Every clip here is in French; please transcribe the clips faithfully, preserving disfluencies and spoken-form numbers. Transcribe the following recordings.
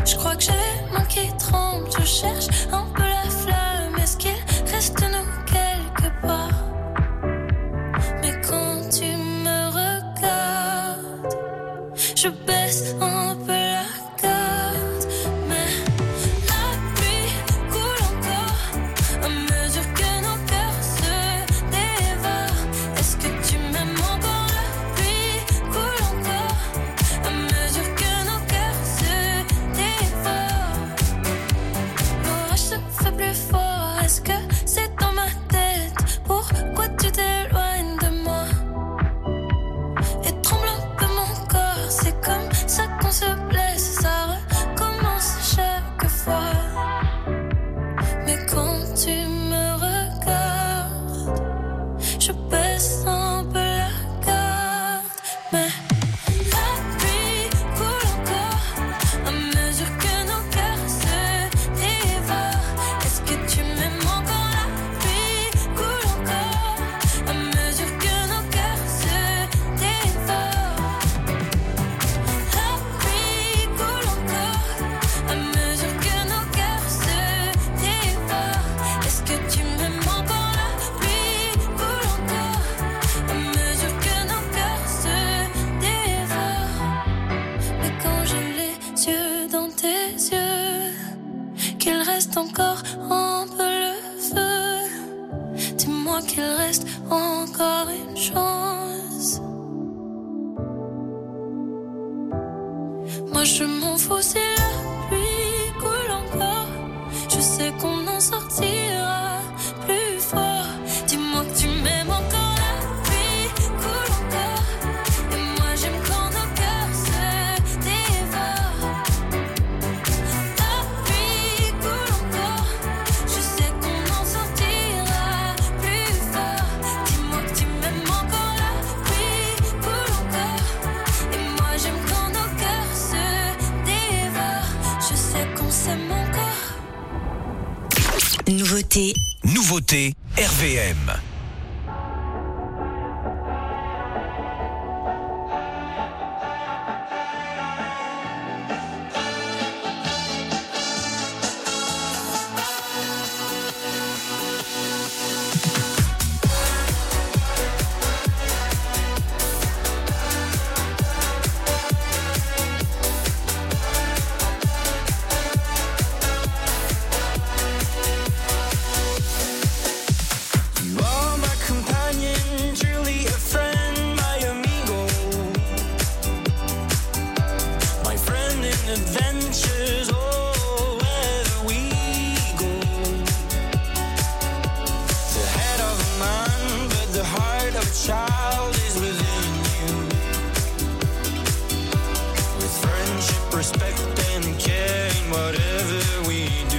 Je crois que j'ai les mains qui tremblent. Je cherche un peu la flamme. Est-ce qu'il reste de nous quelque part? Mais quand tu me regardes, je baisse un peu la garde. Mais la pluie coule encore à mesure que nos cœurs se dévorent. Est-ce que tu m'aimes encore? La pluie coule encore à mesure que nos cœurs se dévorent. L'orage se fait plus fort. Est-ce que c'est dans ma tête? Pourquoi tu t'éloignes de moi? Et tremble un peu mon corps. C'est comme ça qu'on se blesse. Ça recommence chaque fois. Mais quand tu me regardes, je baisse un peu la garde. Mais la pluie coule encore à mesure que nos cœurs se dévorent. Est-ce que tu m'aimes encore? La pluie coule encore à mesure que nos cœurs se dévorent. La pluie coule encore à mesure que nos cœurs se dévorent. Est-ce que tu m'aimes encore? La pluie coule encore à mesure que nos cœurs se dévorent. Mais quand j'ai les yeux dans tes yeux, qu'il reste encore un peu le feu, dis-moi qu'il reste encore une chance. Moi je m'en fous si la pluie coule encore. Je sais qu'on en sortira plus fort. Dis-moi que tu m'aimes encore. La pluie coule encore. Et moi j'aime quand nos cœurs se dévorent. La pluie coule encore. Je sais qu'on en sortira plus fort. Dis-moi que tu m'aimes encore. La pluie coule encore. Et moi j'aime quand nos cœurs se dévorent. Je sais qu'on s'aime encore. Nouveauté. Nouveauté R V M. You are my companion, truly a friend, my amigo, my friend in adventures, oh, wherever we go. The head of a man, but the heart of a child is within you. With friendship, respect, and care in whatever we do.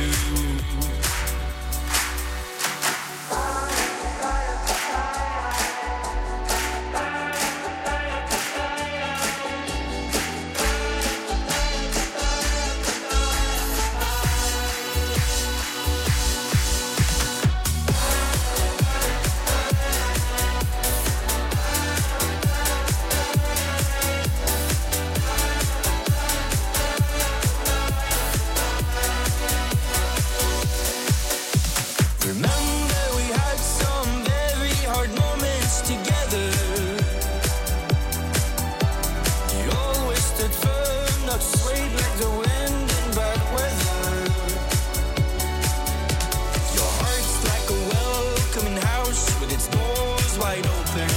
Remember we had some very hard moments together. You always stood firm, not swayed like the wind in bad weather. Your heart's like a welcoming house with its doors wide open.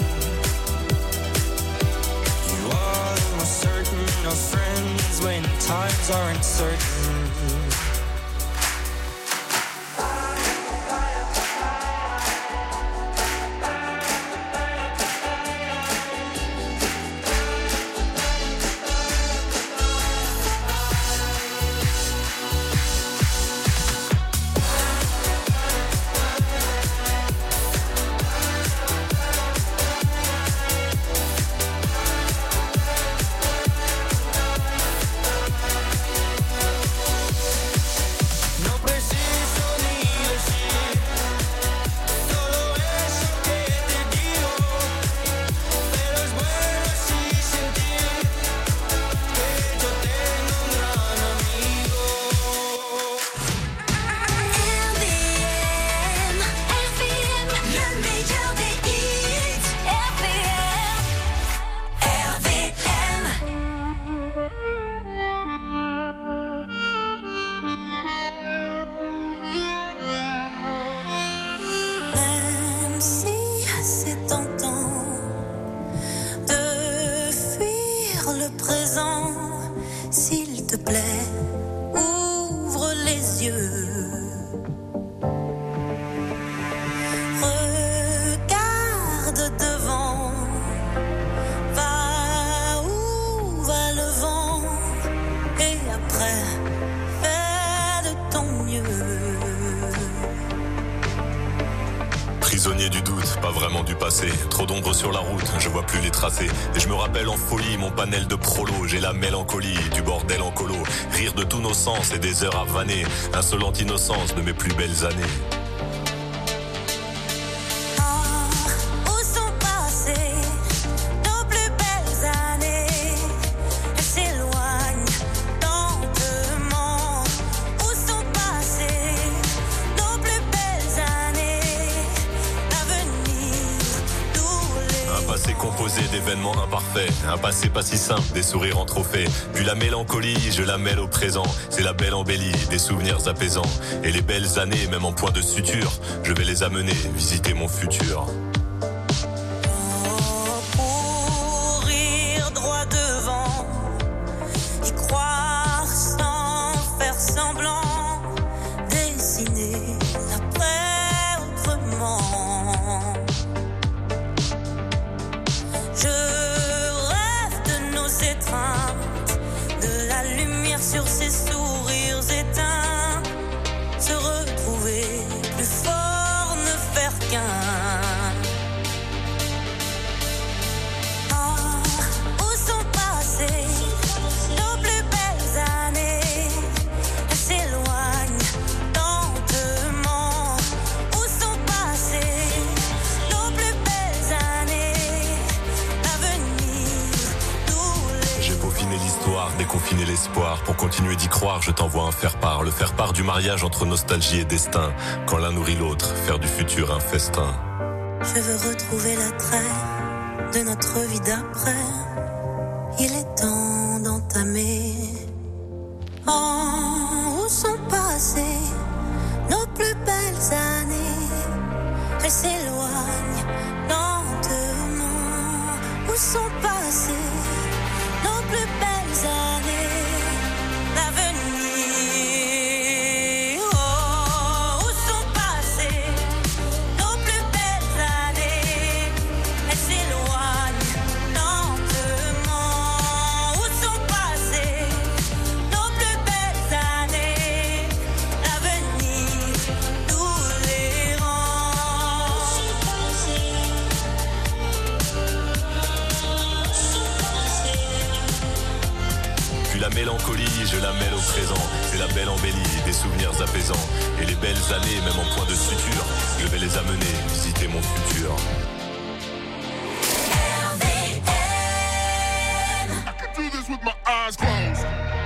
You are the most certain of friends when times are uncertain. te plaît, ouvre les yeux. Regarde devant, va où va le vent, et après, fais de ton mieux. Prisonnier du doute, pas vraiment du passé. Trop d'ombre sur la route, je vois plus les tracés. Et je me rappelle en folie mon panel de prolo. J'ai la mélancolie du bordel en colo. Rire de tous nos sens et des heures à vanner. Insolente innocence de mes plus belles années. Composé d'événements imparfaits, un passé pas si simple, des sourires en trophée. Puis la mélancolie, je la mêle au présent. C'est la belle embellie, des souvenirs apaisants. Et les belles années, même en point de suture, je vais les amener visiter mon futur. Courir droit devant, y croire sans faire semblant, dessiner l'après autrement. Je rêve de nos étreintes, de la lumière sur ces sourires éteints, se retrouver plus fort, ne faire qu'un. Ah, où sont passées nos plus belles années? Elles s'éloignent lentement. Où sont passées nos plus belles années? J'ai peaufiné l'histoire, déconfiné l'espoir. Pour continuer d'y croire, je t'envoie un faire-part. Le faire-part du mariage entre nostalgie et destin. Quand l'un nourrit l'autre, faire du futur un festin. Je veux retrouver l'attrait de notre vie d'après. Il est temps d'entamer. Oh, où sont passées nos plus belles années? Elles s'éloignent lentement. Où sont passées nos plus belles années? L'avenir. Oh, où sont passées nos plus belles années? Elles s'éloignent lentement. Où sont passées nos plus belles années? L'avenir nous les rend. Puis la mélancolie, je la mêle au présent. C'est la belle embellie, des souvenirs apaisants. Et les belles années, même en point de suture, je vais les amener visiter mon futur. I can do this with my eyes closed.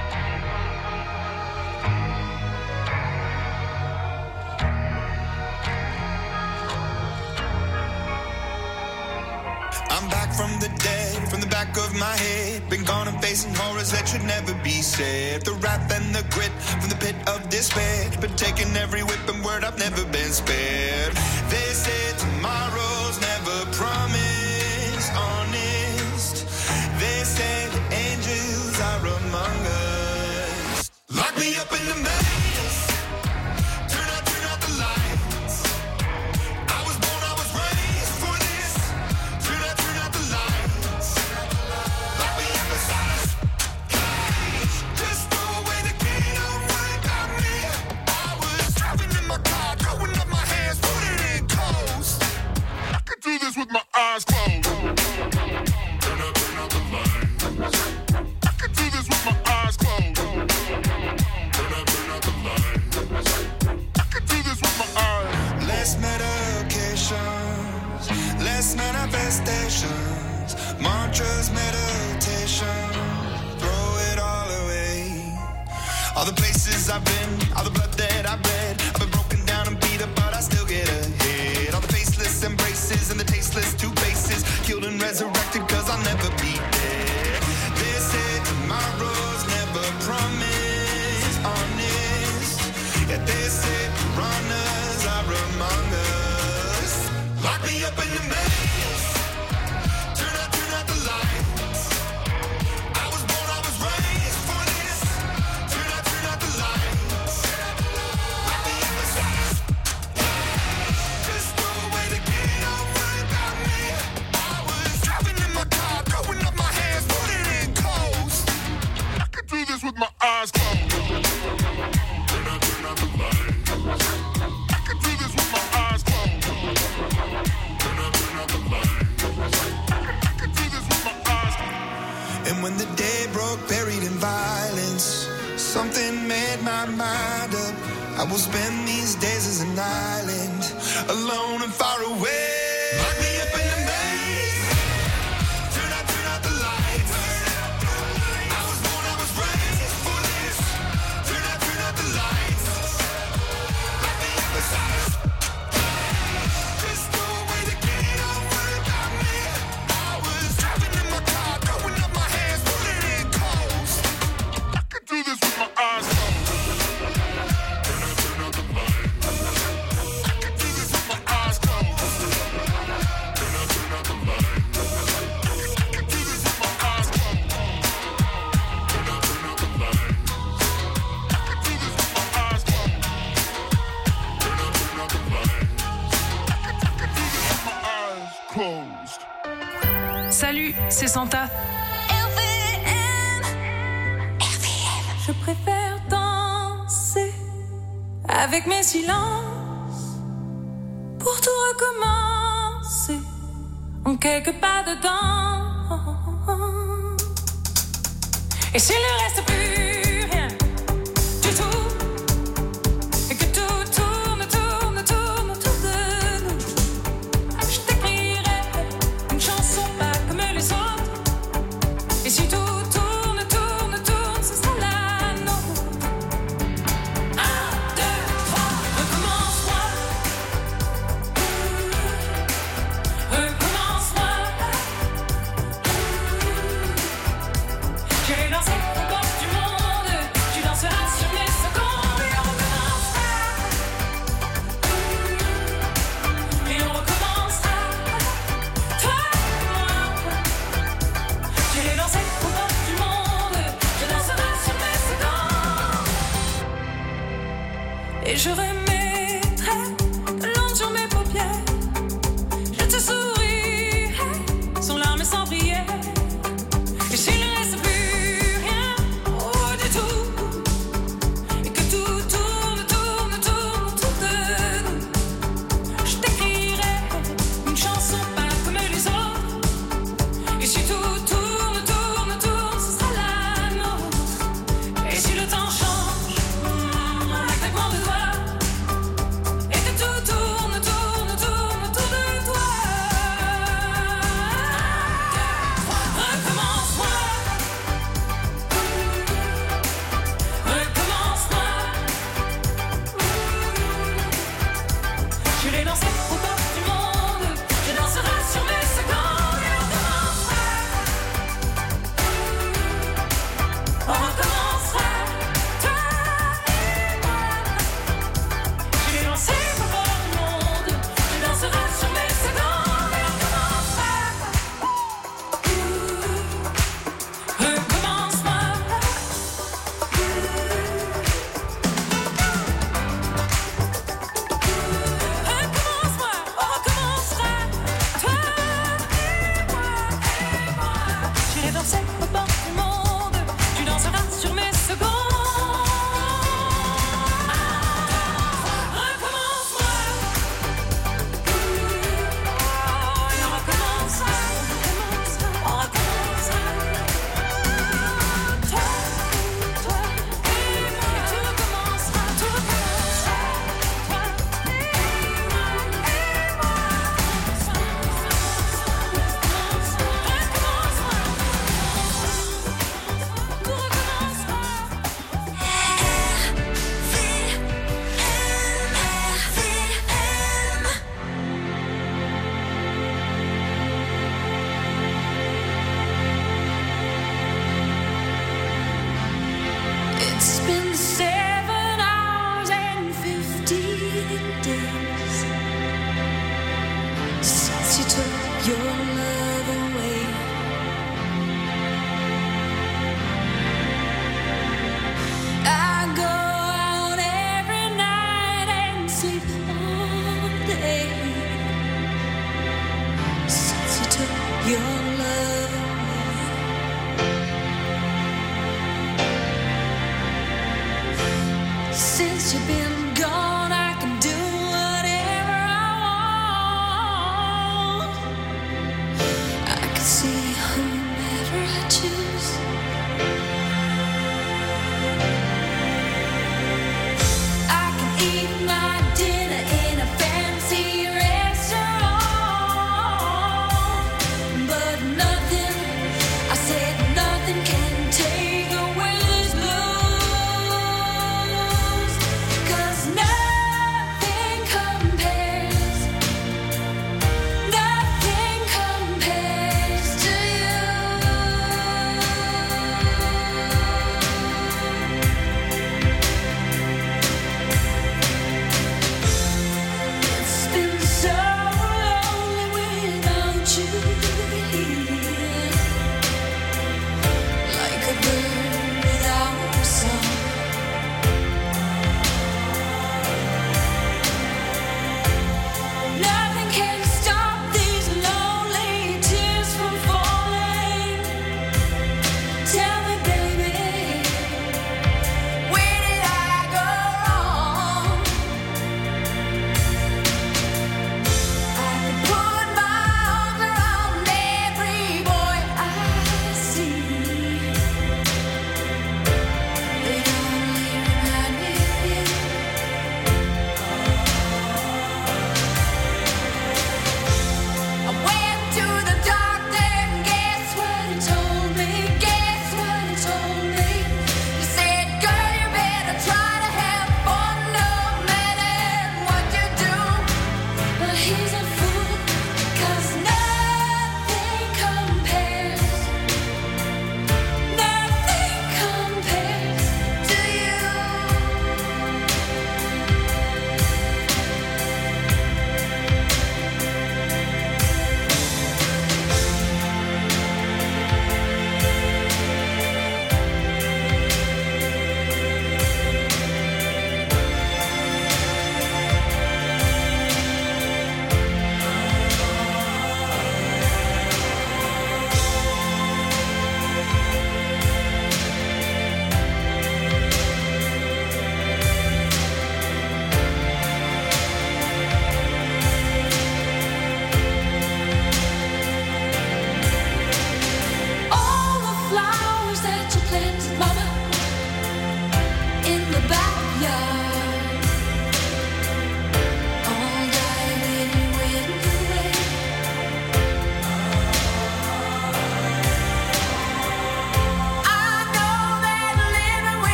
I'm back from the dead, from the back of my head. Been gone and facing horrors that should never be said. The wrath and the grit from the pit of despair. Been taking every whip and word, I've never been spared. They said tomorrow's never promised, honest. They said the angels are among us. Lock me up in the maze. Turn out, turn out the lights. I was born, I was raised for this. Turn out, turn out the lights. Lock me up inside a cage. Just throw away the key, don't worry about me. I was driving in my car, throwing up my hands, put it in coast. I can do this with my eyes closed. Turn out, turn out the lights. I can do this with my eyes closed. Turn out, turn out the lights. I can do this with my eyes. Less medications, less manifestations, mantras, meditation, throw it all away. All the places I've been, all the blood that I've bled, I've been broken down and beat up, but I still get ahead. All the faceless embraces and the tasteless two faces, killed and resurrected cause I'll never be dead. They said tomorrow's never promised, honest. Yeah, they say piranhas are among us. Lock me up in the maze. Turn out, turn out the lights. I was born, I was raised for this. Something made my mind up. I will spend these days as an island, alone and far away. Lock me up in a maze. Turn out, turn out the lights. I was born, I was raised for this. Turn out, turn out the lights. Lock me up inside. Just throw away the key, don't worry about me. I was driving in my car, throwing up my hands, pulling in cold. I can do this with my eyes closed. Salut, c'est Santa. R V M, R V M. Je préfère danser avec mes silences pour tout recommencer en quelques pas dedans. Et s'il ne reste plus rien du tout et que tout tourne, tourne, tourne autour de nous, je t'écrirai une chanson pas comme les autres. Et si tout tourne, tourne, tourne, ce sera la nôtre. Un, deux, trois, recommence-moi. Recommence-moi. J'ai lancé au bord du monde. Tu danseras sur mes secondes. Et on recommencera. Et on recommencera. Toi et moi. J'ai lancé au bord du monde. Tu danseras sur mes secondes. Et je remettrai de l'ombre sur mes paupières. Je te sourirai sans larmes et sans prière. Et s'il ne reste plus rien, oh du tout, et que tout tourne, tourne, tourne autour de nous, je t'écrirai une chanson pas comme les autres. Et si tout tourne, tourne, tourne, ce sera la nôtre. Et si le temps change, mm, en un claquement de doigts, et que tout tourne, tourne, tourne autour de toi. Recommence-moi. Recommence-moi. Je l'ai lancé au bord du monde. Je danserai sur mes secondes. Et on recommencera. On recommencera. Toi et moi. Je l'ai lancé au bord du monde. Je danserai sur mes secondes. Et on recommencera. Recommence-moi. Recommence-moi, on recommencera. Toi et moi, et moi. J'irai danser au bord du monde. Tu danseras sur mes secondes. Recommence-moi. Et on recommencera. On recommencera. Toi, toi et moi. Tout recommencera, tout recommencera. Toi et moi, et moi. Tout recommencera. It's been seven hours and fifteen days since you took your love away. I go out every night and sleep all day since you took your love away. Since you've been gone, I can do whatever I want. I can see whomever I choose.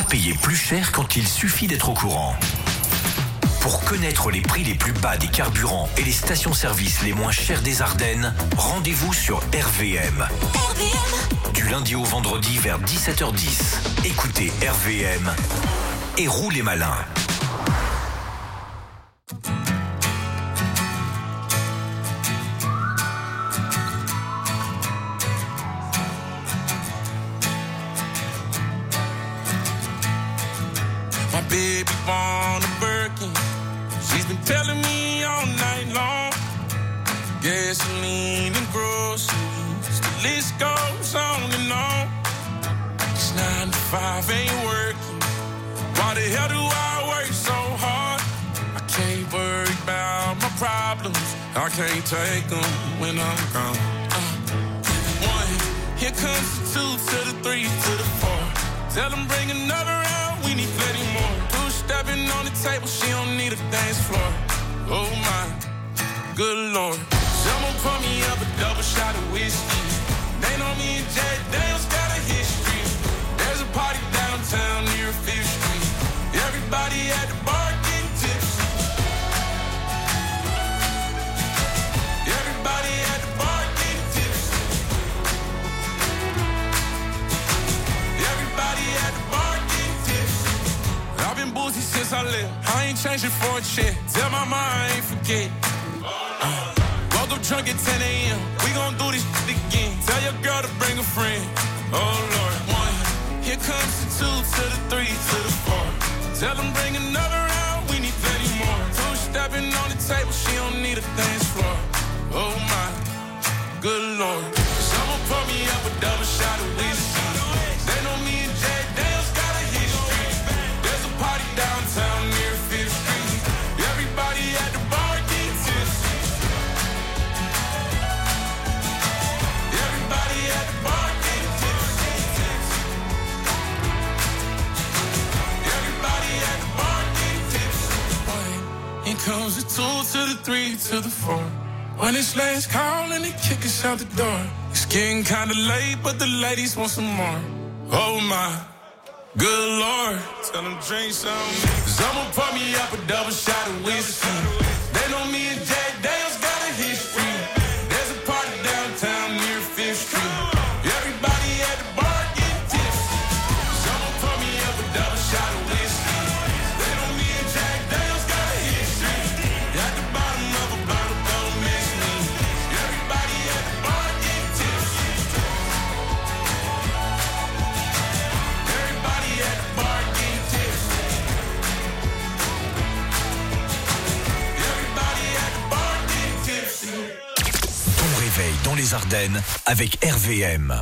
payer plus cher quand il suffit d'être au courant. Pour connaître les prix les plus bas des carburants et les stations-service les moins chères des Ardennes, rendez-vous sur R V M. R V M. Du lundi au vendredi vers dix-sept heures dix. Écoutez R V M et roulez malin. My baby born a Birkin. She's been telling me all night long. Gasoline and groceries, the list goes on and on. This nine to five ain't working. Why the hell do I work so hard? I can't worry about my problems. I can't take them when I'm gone. Uh, one, here comes the two to the three to the four. Tell them bring another round, we need plenty more. Two stepping on the table, she don't need a dance floor. Oh my, good lord. Someone pour me up a double shot of whiskey. They know me and Jack Daniels got a history. There's a party downtown near Fifth Street. Everybody at the bar getting tipsy. Everybody at the bar getting tipsy. Everybody at the bar getting tipsy. I've been boozy since I left. I ain't changing for a check. Tell my mom I ain't forget. Uh, woke up drunk at ten a.m. We gon' do this shit again. Tell your girl to bring a friend. Oh Lord, one. Here comes the two to the three to the four. Tell them bring another round. We need plenty more. Two stepping on the table. She don't need a dance floor. Oh my, good lord. Someone pour me up a double shot of whiskey. They know me and Jack Daniels got a history. There's a party downtown near Fifth Street. Everybody at the bar getting tipsy. Everybody at the bar getting tipsy. Everybody at the bar getting tipsy. Here comes the two to the three to the four. When it's last call and they kick us out the door. It's getting kinda late, but the ladies want some more. Oh my, good lord. Tell them drink some. Someone pour me up a double shot of whiskey. They know me and Jack Daniels got a history. There's a party downtown near Fifth Street. Everybody at the bar getting tipsy. Someone pour me up a double shot of whiskey. They know me and Jack Daniels got a history. At the bottom of a bottle, don't miss me. Everybody at the bar getting tipsy. Everybody at the bar getting tipsy. Everybody at the bar getting tipsy. Ton réveil dans les Ardennes avec R V M.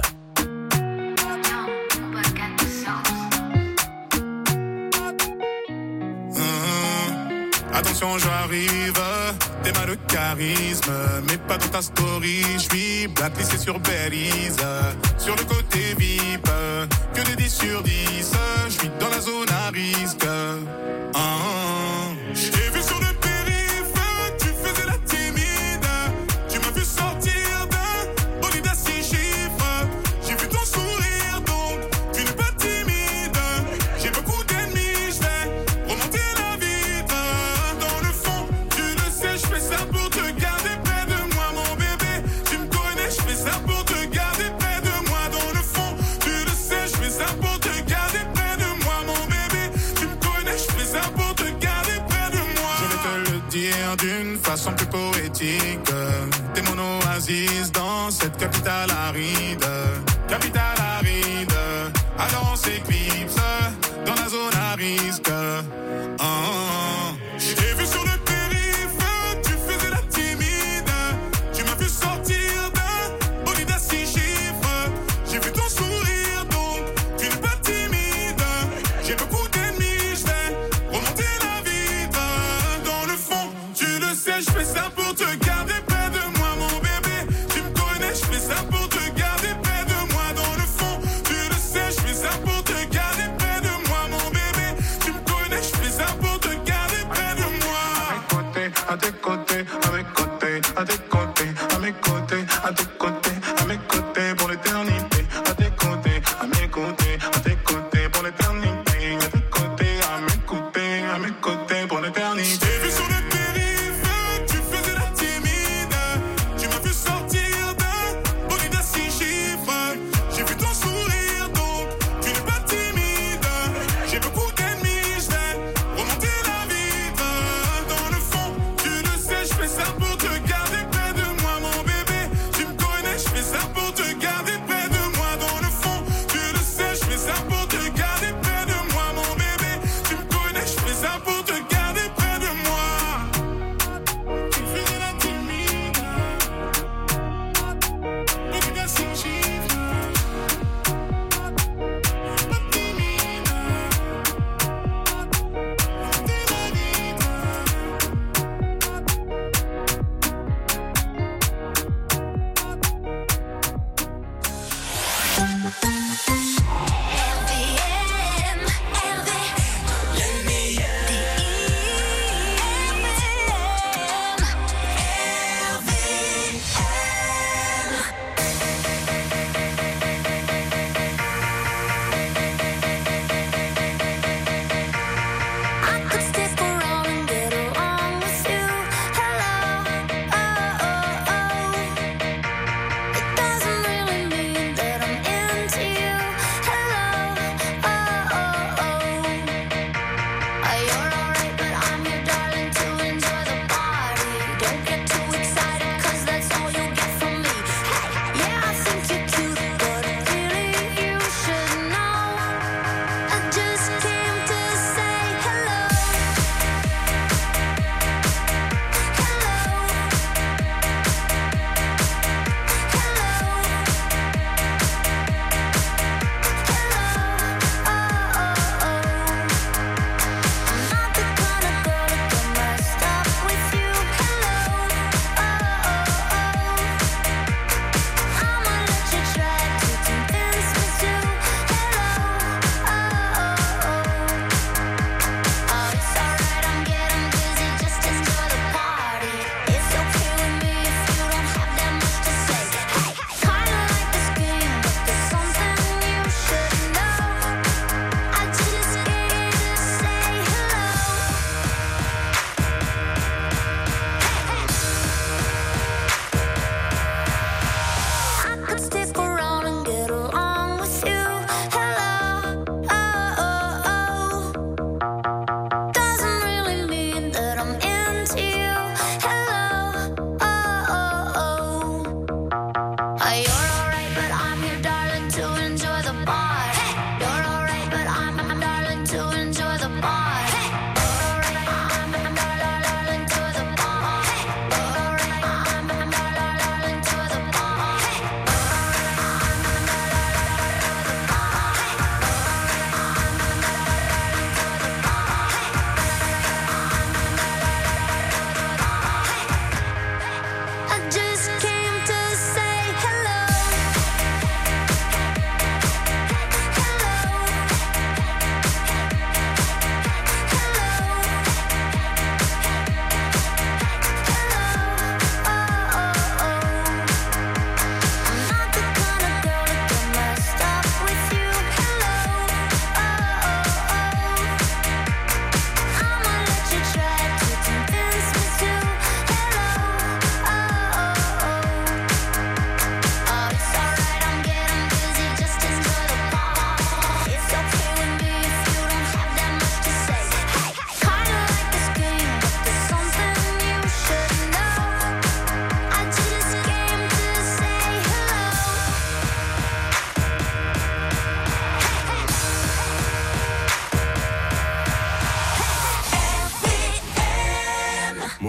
Attention, j'arrive, t'es mal de charisme, mais pas dans ta story. J'suis blacklisté sur Belize, sur le côté V I P, que de dix sur dix. J'suis dans la zone à risque. Ah, j'ai vu sur le périph', tu faisais la timide. Tu m'as vu sortir d'un bolide à six chiffres. J'ai vu ton sourire, donc tu n'es pas timide. J'ai beaucoup d'ennemis, j'vais remonter la vitre. Dans le fond, tu le sais, j'fais ça pour te garder près de moi, mon bébé. Tu me connais, j'fais ça pour te garder près de moi. Dans le fond, tu le sais, j'fais ça pour te garder près de moi, mon bébé. Tu me connais, j'fais ça pour te garder près de moi. Je vais te le dire d'une façon plus poétique. T'es mon oasis dans cette capitale aride. Capitale aride, alors on s'éclipse dans la zone à risque. Ah, j'ai vu sur le périph', tu faisais la timide. Tu m'as vu sortir d'un bolide à six chiffres. J'ai vu ton sourire, donc tu n'es pas timide. J'ai beaucoup d'ennemis, j'vais remonter la vitre. Dans le fond, tu le sais, j'fais ça pour te garder près de moi, mon bébé. Tu me connais, j'fais ça pour te garder près de moi. Dans le fond, tu le sais, j'fais ça pour te garder près de moi, mon bébé. Tu me connais, j'fais ça pour te garder près de moi. À tes côtés, à mes côtés, à tes côtés, à mes côtés, à tes côtés, à mes côtés pour l'éternité. À tes côtés, à mes côtés, à tes côtés pour l'éternité.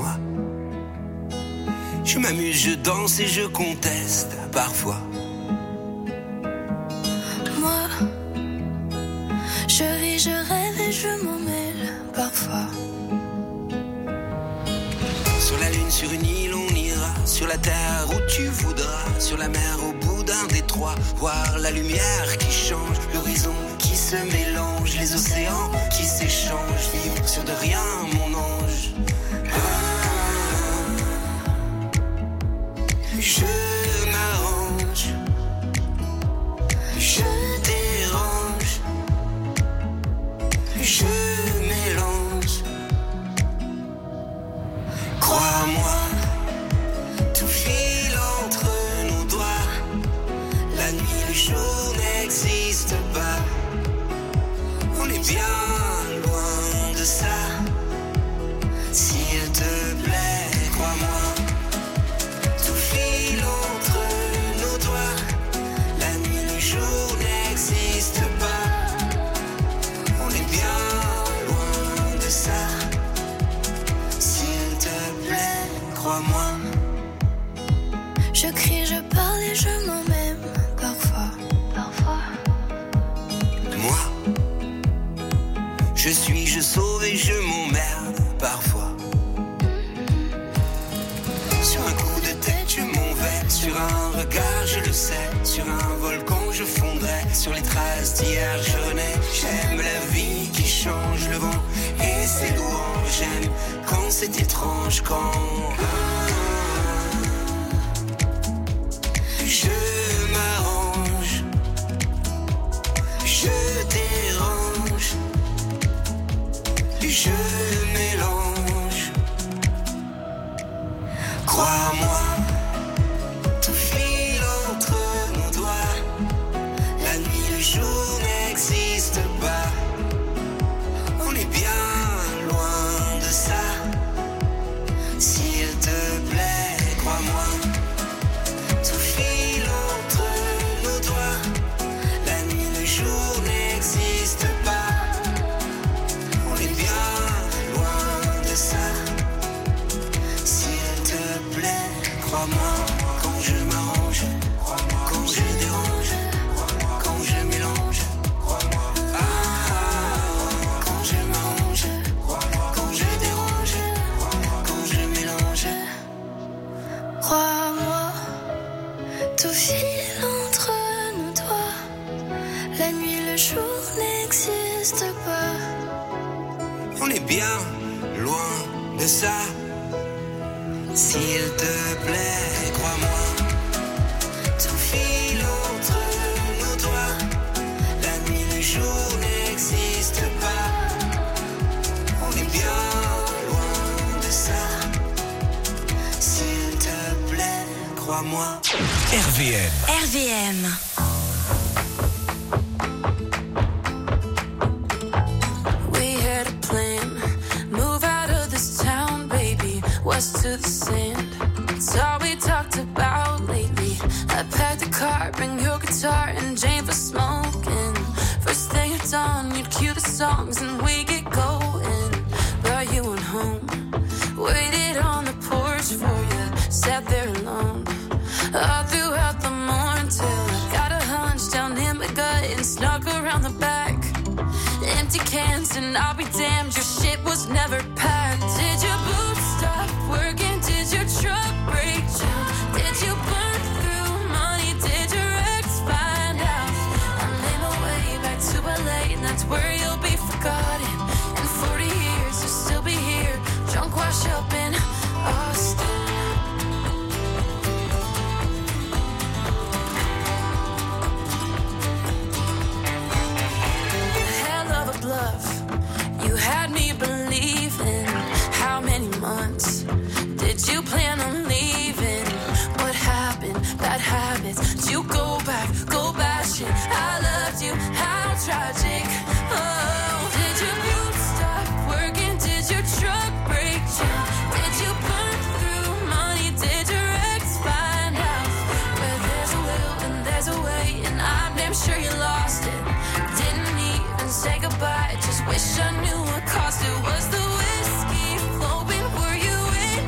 moi. Je m'amuse, je danse et je conteste parfois. Moi, je vis, je rêve et je m'en mêle parfois. Sur la lune, sur une île, on ira. Sur la terre où tu voudras. Sur la mer, au bout d'un détroit. Voir la lumière qui change, l'horizon qui se mélange, les océans qui s'échangent. Vivre sur de rien, mon ange. Je m'arrange, je dérange, je mélange. Crois-moi, tout file entre nos doigts. La nuit, le jour n'existe pas. On est bien loin de ça. S'il te plaît, crois-moi. Crois-moi. Je crie, je parle et je m'en même parfois. Parfois. Moi, je suis, je sauve et je m'emmerde parfois. Sur un coup de tête, je m'en vais. Sur un regard, je le sais. Sur un volcan, je fondrai. Sur les traces d'hier, je renais. J'aime la vie qui change, le vent et ses louanges. J'aime quand c'est étrange, quand je m'arrange, je dérange, je mélange. Crois-moi, tout file entre nos doigts. La nuit, le jour n'existe pas. On est bien loin de ça. S'il te plaît, crois-moi. Tout file entre nos doigts. La nuit, le jour n'existe pas. On est bien loin de ça. S'il te plaît, crois-moi. Quand je m'arrange, quand je dérange, quand je mélange. Ah, quand je m'arrange, quand je dérange, quand je mélange. Crois-moi, tout file entre nos doigts. La nuit, le jour n'existe pas. On est bien loin de ça. S'il te plaît, crois-moi. Tout file entre nos doigts. La nuit, le jour n'existe pas. On est bien loin de ça. S'il te plaît, crois-moi. R V M. R V M. We had a plan, move out of this town, baby, west to the sand. It's all we talked about lately. I packed the car, bring your guitar and Jane for smoking. First thing at dawn, you'd cue the songs and we get going. Brought you on home, waited on the porch for you, sat there alone. All throughout the morning till I got a hunch down in my gut and snuck around the back. Empty cans and I'll be damned, your shit was never packed. Did your boots stop working? Did your truck break down? Did you burn through money? Did your ex find out? I made my way back to L A and that's where you'll be forgotten. In forty years you'll still be here, drunk wash up in Austin. Bluff. You had me believing. How many months did you plan on leaving? What happened? Bad habits. Did you go back? Go bashing. I loved you. How tragic. Oh, did your boots stop working? Did your truck break down? Did you burn through money? Did your ex find out? Where there's a will and there's a way, and I'm damn sure you lost it. Didn't even say goodbye. Just wish I knew what cost it. Was the whiskey flowing? Were you in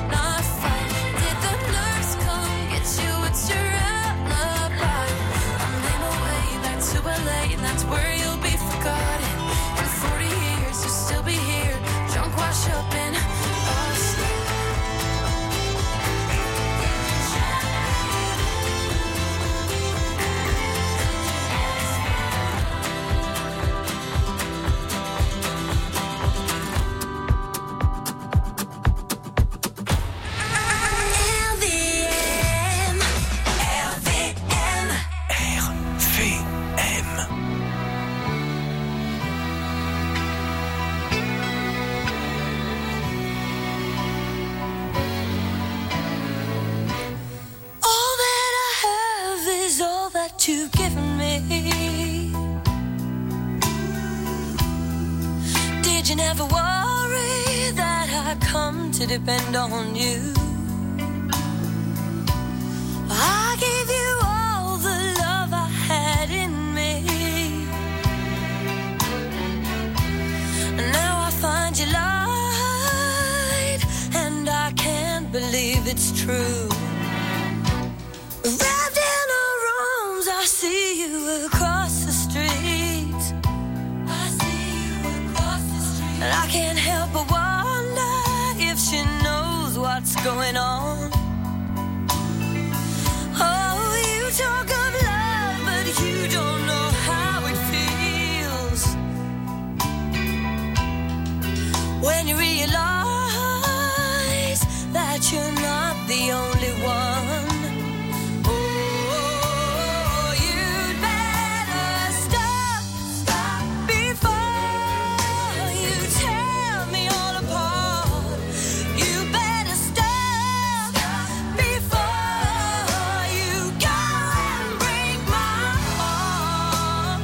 what you've given me. Did you never worry that I come to depend on you? I gave you all the love I had in me. Now I find you lied, and I can't believe it's true. Wrapped in her arms, I see you across the street. I see you across the street. And I can't help but wonder if she knows what's going on. Oh, you talk of love, but you don't know how it feels when you realize that you're not the only one. Oh, you'd better stop, stop before you tear me all apart. You better stop, stop before you go and break my heart.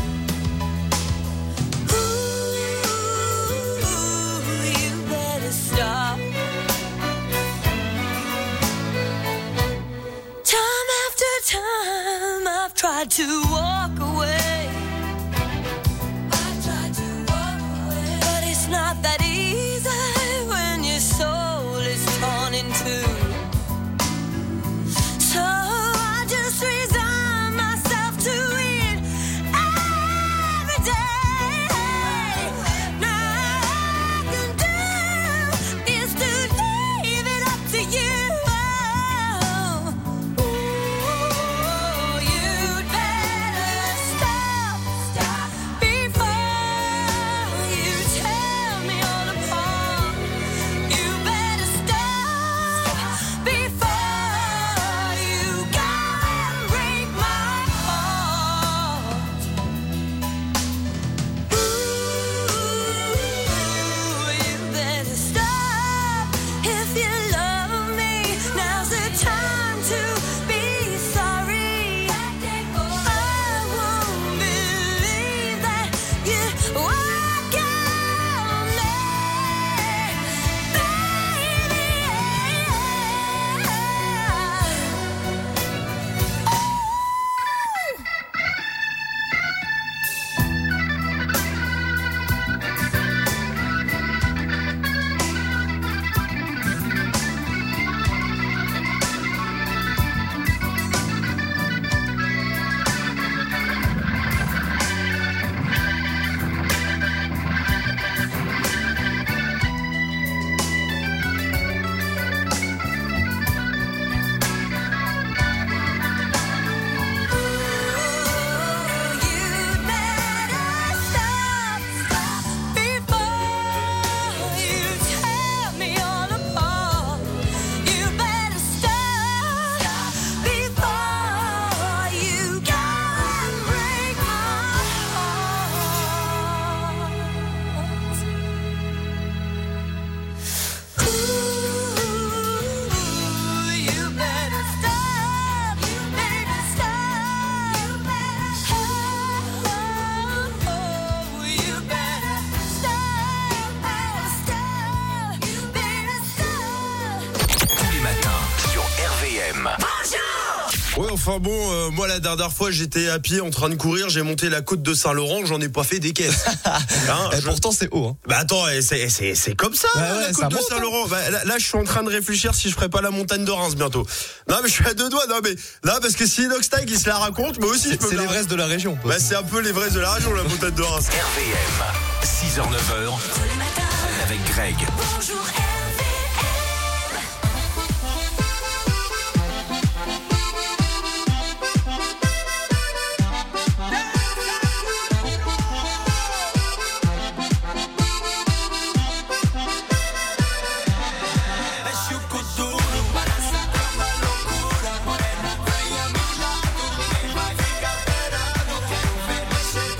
Ooh, you better stop. Time after time, I've tried to walk away. I've tried to walk away, but it's not that easy when your soul is torn in two. So I just resign myself to it every day. Now all I can do is to leave it up to you. Oh, you'd better stop, stop before you tear me all apart. You better stop before you go and break my heart. Ooh, you better stop if you love me. Now's the time to be sorry. I won't believe that you walk on me, you'd better stop, stop before you tear me all apart. You better stop, stop before you go and break my heart. Ooh, you better stop, you better stop, you better stop. Oh, you better stop, stop, you better stop. Tous les matins sur R V M. Ouais, enfin bon, euh, moi la dernière fois j'étais à pied en train de courir, j'ai monté la côte de Saint-Laurent, j'en ai pas fait des caisses. Hein, Et je- pourtant c'est haut. Hein. Bah attends, eh, c'est, c'est, c'est comme ça, Ouais, hein, ouais, la ça côte de monte, Saint-Laurent. Bah, là, là, je suis en train de réfléchir si je ferais pas la montagne de Reims bientôt. Non mais je suis à deux doigts, non mais là parce que si Inoxtag il se la raconte, moi aussi je C'est, peux c'est me la l'Everest de la région. Bah c'est un peu l'Everest de la région, la montagne de Reims. R V M, six heures neuf heures, avec Greg. Bonjour R V M.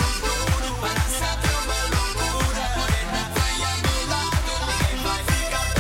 Fica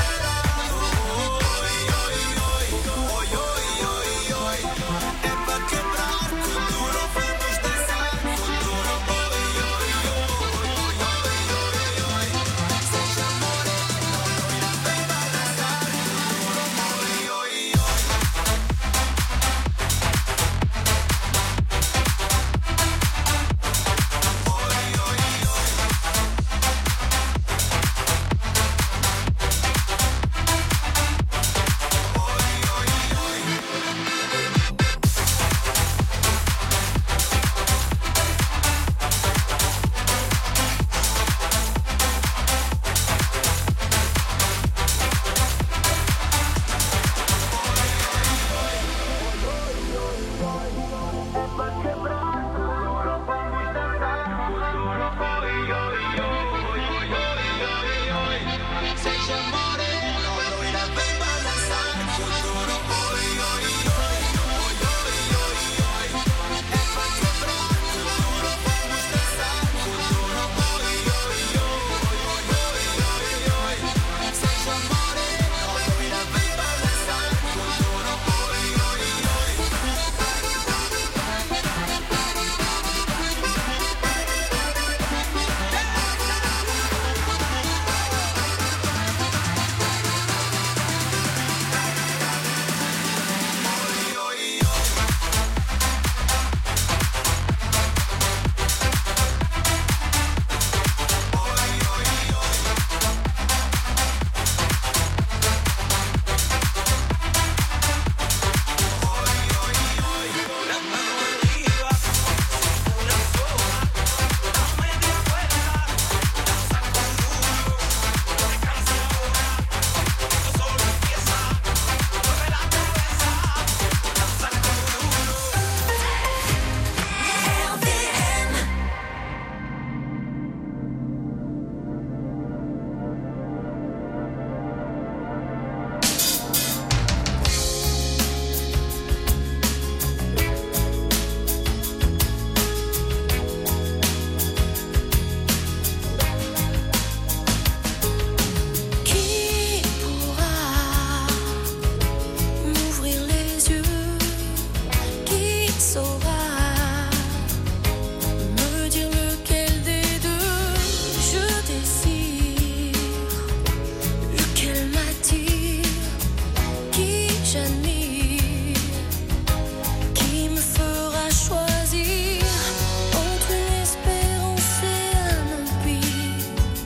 que j'admire, qui me fera choisir entre une espérance et un empire,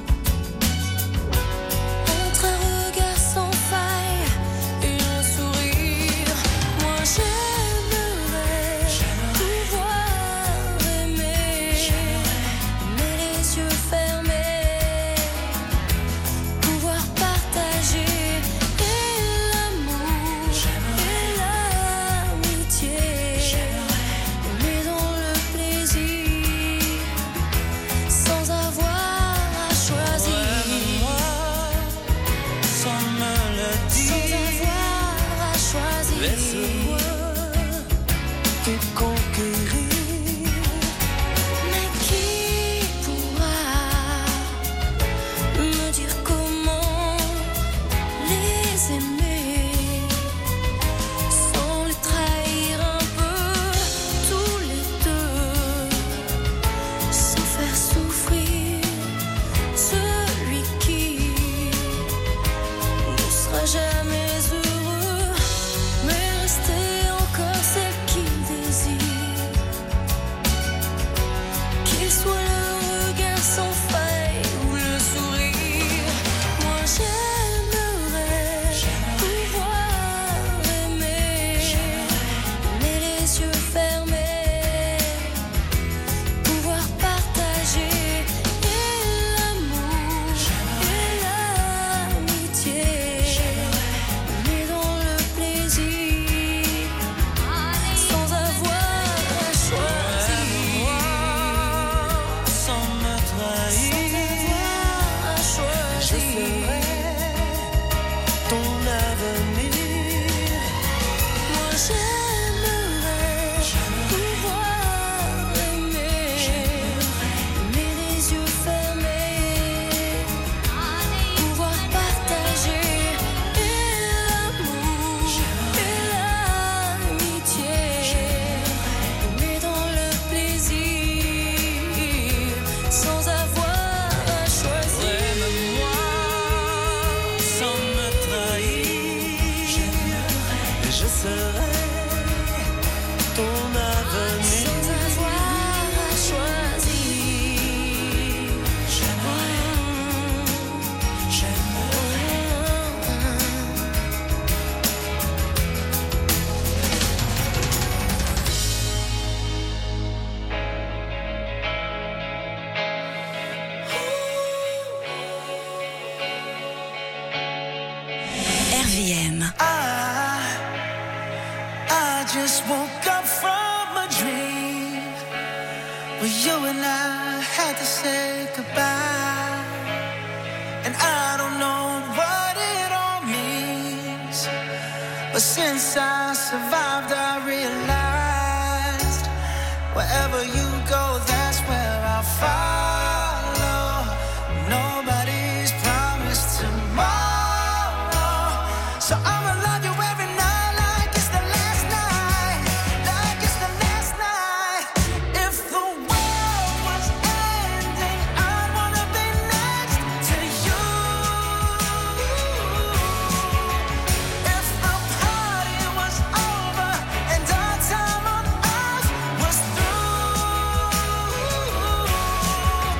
entre un regard sans faille et un sourire. Moi j'aimerais pouvoir aimer, mais les yeux fermés, pouvoir partager et l'amour et l'amitié, mais dans le plaisir, sans avoir à choisir, Sans me le dire, sans avoir à choisir. laisse-moi te conquérir. Mais qui pourra me dire comment les aimer sans les trahir un peu tous les deux, sans faire souffrir celui qui ne sera jamais heureux, mais rester encore celle qu'il désire, qu'il soit le regard sans faille ou le sourire. Moi j'aimerais pouvoir aimer, mais les yeux fermés, pouvoir partager et l'amour et l'amitié, mais dans le plaisir, sans avoir à choisir, Sans me trahir, à je choisir. serai ton avenir. Moi j'aimerais pouvoir aimer, mais les yeux fermés, pouvoir partager et l'amour et l'amitié, mais dans le plaisir, sans avoir à choisir. Aime-moi sans me trahir. Je serai ton avenir. Sans avoir à choisir. R V M. I, I just woke up from a dream where you and I had to say goodbye. And I don't know what it all means, but since I survived, I realized wherever you go, that's where I'll follow. Nobody's promised tomorrow, so I'ma love you every night like it's the last night, like it's the last night. If the world was ending, I'd wanna be next to you. If the party was over and our time on earth was through,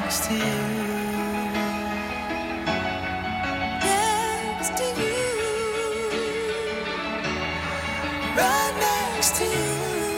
next to you. Next to you. Right next to you.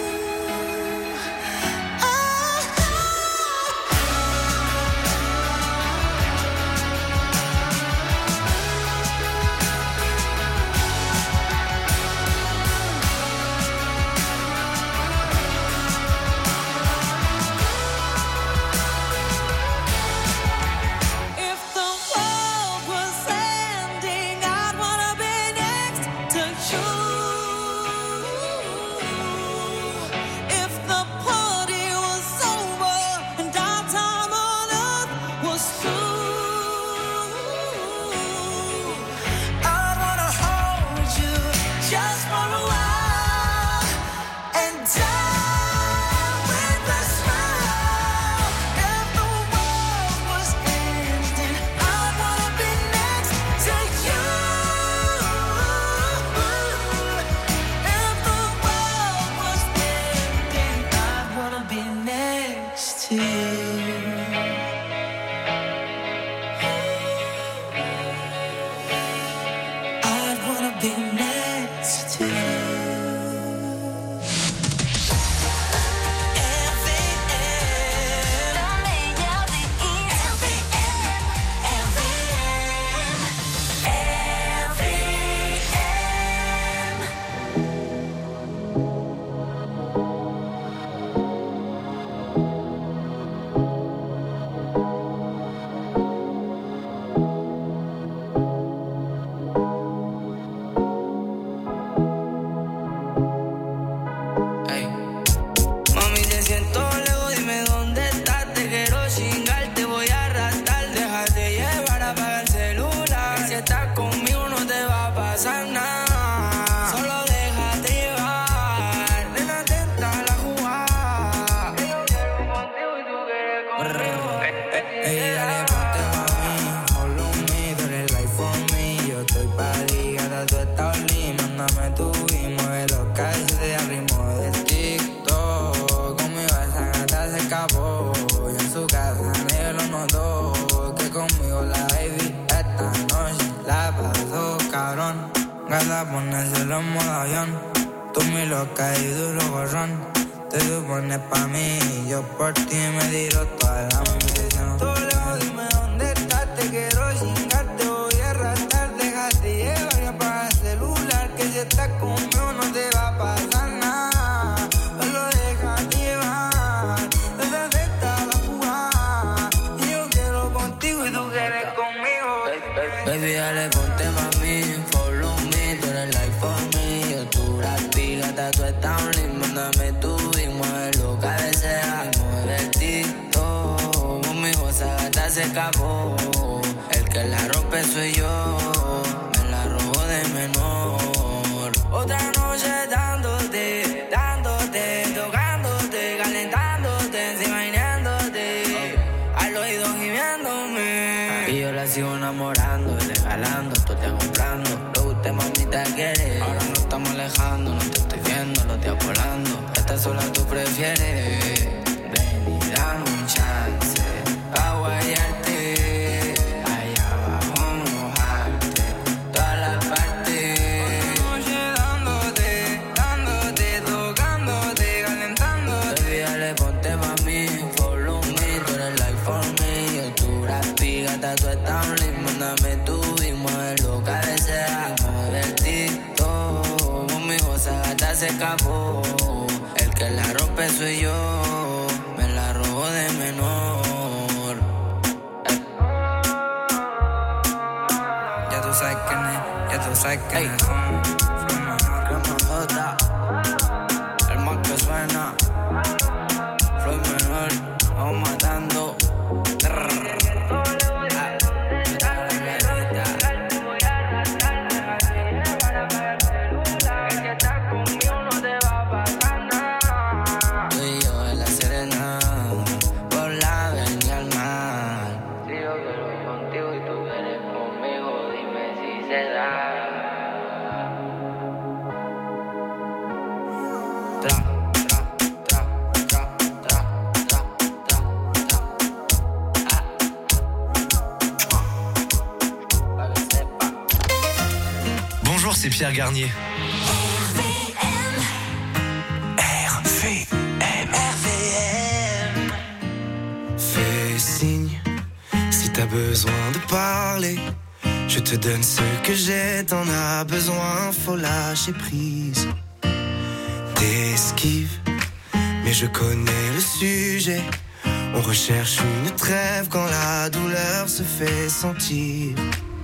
Gata, ponérselo en modo avión. Tú mi loca y duro gorrón. Te supones pa' mí y yo por ti me tiro toda la munición. Tú lejos, dime dónde estás, te quiero chingarte, voy a arrastrar, déjate llevar y apaga el celular, que si estás conmigo no te va a pasar nada. Solo déjate llevar, desde esta la jugada, y yo quiero contigo y tú quieres conmigo. Baby, dale, ponte pa' mí, follow me, tú eres like for me. Yo tu gratis, gata, tú estás un lindo, mándame tú y mueve lo que deseas. Mueve el TikTok, conmigo esa gata se escapó. El que la rompe soy yo, me la robo de menor. Otra noche dándote, dándote, tocándote, calentándote, encima imaginándote, al oído gimiéndome. Y yo la sigo enamorando, regalando, tú te comprando. Lo que usted mamita quiere. Ahora nos estamos alejando, no te estoy viendo, lo estoy volando. Esta sola tú prefieres. Ven y dame un chance pa' guayarte, allá abajo mojarte, todas las partes. Noche dándote, dándote, tocándote, calentándote. Baby, dale, ponte pa' mí, follow me, tú eres like for me. Yo tu gratis, gata, tú estás un lindo, mándame tú y mueve lo que deseas. Mueve el TikTok, conmigo esa gata se escapó. El que la rompe soy yo, me la robo de menor. Eh. Ya tú sabes quién es, ya tú sabes quién es. Flow J, el más que suena. Flow menor, vamos matando. c'est Pierre Garnier. R V M. R V M. Fais signe si t'as besoin de parler. Je te donne ce que j'ai, t'en as besoin, faut lâcher prise. T'esquives, mais je connais le sujet. On recherche une trêve quand la douleur se fait sentir.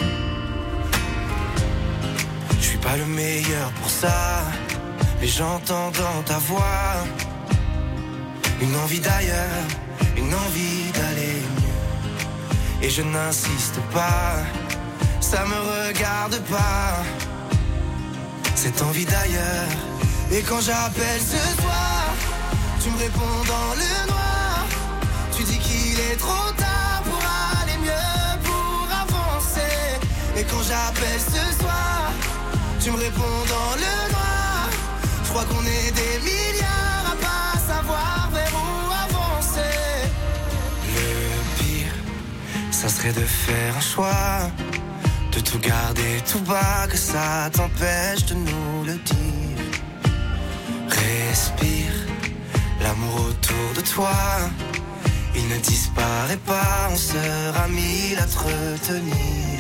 Je suis pas le meilleur pour ça, mais j'entends dans ta voix une envie d'ailleurs, une envie d'aller mieux. Et je n'insiste pas, ça me regarde pas, cette envie d'ailleurs. Et quand j'appelle ce soir, tu me réponds dans le noir. Tu dis qu'il est trop tard pour aller mieux, pour avancer. Et quand j'appelle ce soir, tu me réponds dans le noir. Je crois qu'on est des milliards à pas savoir vers où avancer. Le pire, ça serait de faire un choix, de tout garder tout bas, que ça t'empêche de nous le dire. Respire, l'amour autour de toi, il ne disparaît pas, on sera mille à te retenir.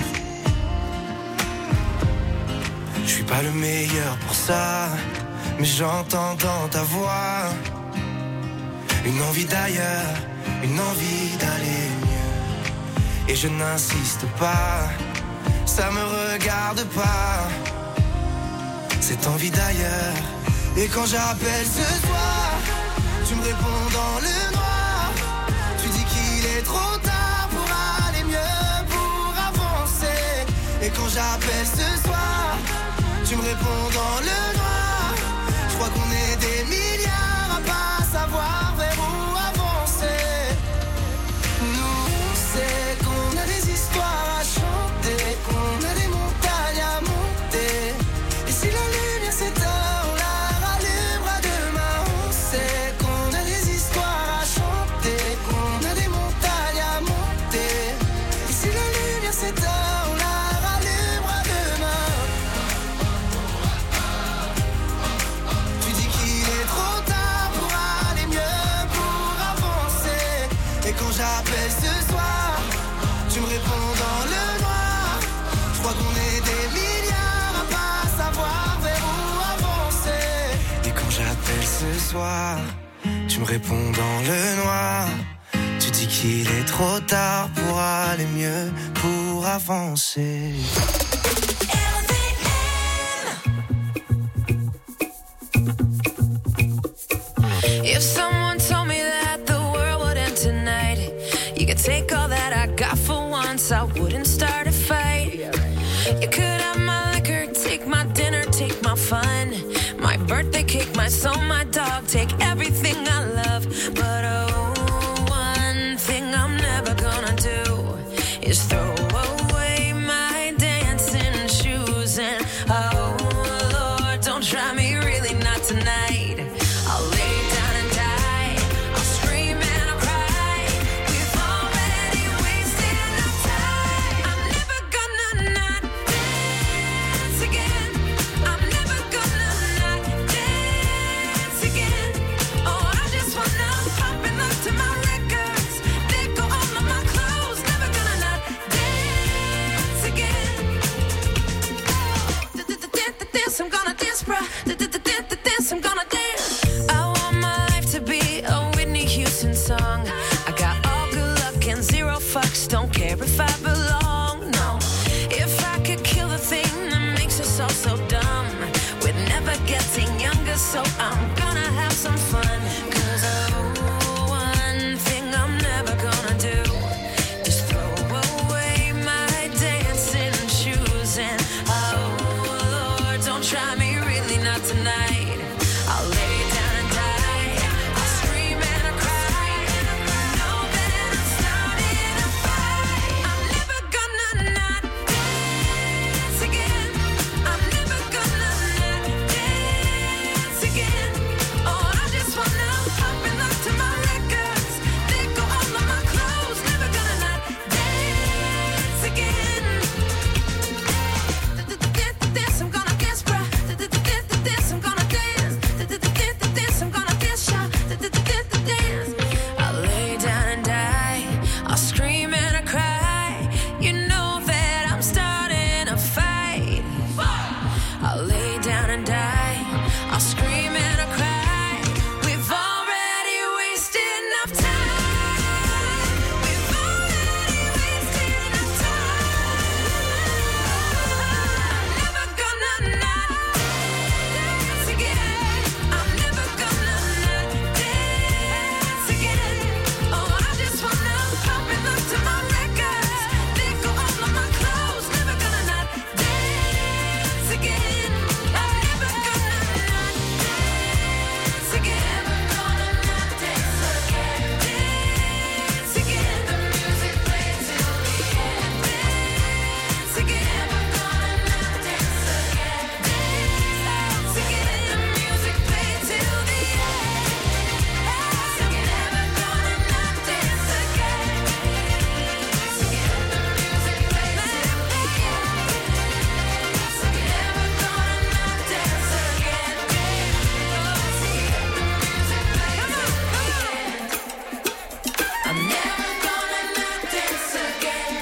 Je suis pas le meilleur pour ça, mais j'entends dans ta voix une envie d'ailleurs, une envie d'aller mieux. Et je n'insiste pas, ça me regarde pas, cette envie d'ailleurs. Et quand j'appelle ce soir, tu me réponds dans le noir. Tu dis qu'il est trop tard pour aller mieux, pour avancer. Et quand j'appelle ce soir, tu me réponds dans le noir. Je crois qu'on est des milliards à pas savoir vers où avancer. Nous on sait qu'on a des histoires à chanter, qu'on a des montagnes à monter. Et si la lumière s'éteint, on la rallumera demain. On sait qu'on a des histoires à chanter, qu'on a des montagnes à monter. Et si la lumière s'éteint, on la rallumera demain. Tu dis qu'il est trop tard pour aller mieux, pour avancer. Et quand j'appelle ce soir, tu me réponds dans le noir. Je crois qu'on est des milliards à pas savoir vers où avancer. Et quand j'appelle ce soir, tu me réponds dans le noir. Tu dis qu'il est trop tard pour aller mieux, pour avancer. If someone told me that the world would end tonight, you could take all that I got for once, I wouldn't start a fight. You could have my liquor, take my dinner, take my fun, my birthday cake, my soul, my dog, take everything I love. But oh, one thing I'm never gonna do is throw away my dancing shoes. And oh Lord, don't try me, really not tonight. I'll lay down and die, I'll scream and I'll cry. We've already wasted enough time. I'm never gonna not dance again. I'm never gonna not dance again. Oh, I just wanna pop and look to my records. They go all of my clothes. Never gonna not dance again. Dance, I'm gonna dance, bruh. Dance, I'm gonna dance. I want my life to be a Whitney Houston song. I got all good luck and zero fucks. Don't care if I belong, no. If I could kill the thing that makes us all so dumb, we're never getting younger, so I'm gonna have some fun. Cause oh, one thing I'm never gonna do is throw away my dancing shoes. And oh Lord, don't try me, really not tonight. I'll lay down and die, I'll scream and I'll cry. I know that I'm starting a fight. I'm never again.